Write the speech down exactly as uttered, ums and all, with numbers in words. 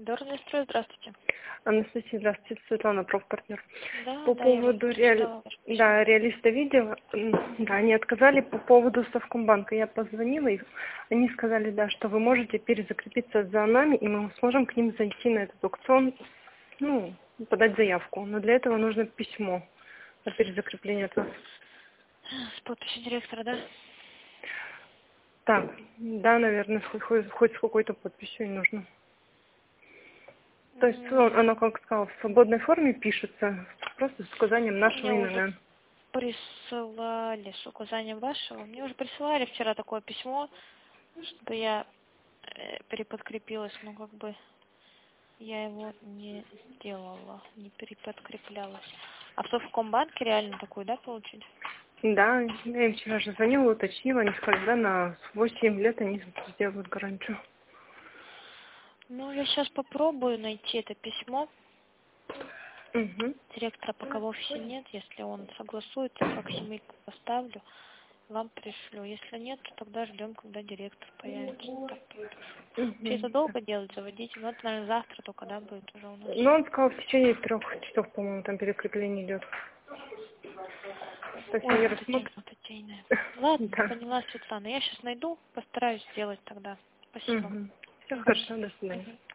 Дорнестрой, здравствуйте. Анастасия, здравствуйте, Светлана, профпартнер. Да, По да, я поводу вот реали... прочитала ваше письмо. да, реалиста видела, м, да, они отказали по поводу Совкомбанка. Я позвонила, и они сказали, да, что вы можете перезакрепиться за нами, и мы сможем к ним зайти на этот аукцион, ну, подать заявку. Но для этого нужно письмо на перезакрепление от вас. С подписью директора, да? Так, да, наверное, хоть, хоть, хоть с какой-то подписью и нужно. То есть он- оно, как сказал, в свободной форме пишется, просто с указанием Ну, нашего мне уже имени. присылали с указанием вашего. Мне уже присылали вчера такое письмо, чтобы я э, переподкрепилась, но как бы я его не сделала, не переподкреплялась. А в Совкомбанке реально такую, да, получить? Да, я им вчера же звонила, уточнила, они сказали, да, на восемь лет они сделают гарантию. Ну, я сейчас попробую найти это письмо. Угу. Директора пока в офисе нет. Если он согласуется, факсимильку поставлю, вам пришлю. Если нет, то тогда ждем, когда директор появится. Так, вообще это Угу. долго делать, заводить? Ну, это, наверное, завтра только, да, будет уже у нас. Ну, он сказал, в течение трех часов, по-моему, там перекрепление идет. То есть Ой, они это день рассмотрят. потейная. Ладно, Да. поняла, Светлана. Я сейчас найду, постараюсь сделать тогда. Спасибо. Угу. Все Мгм. хорошо, до свидания. Мгм.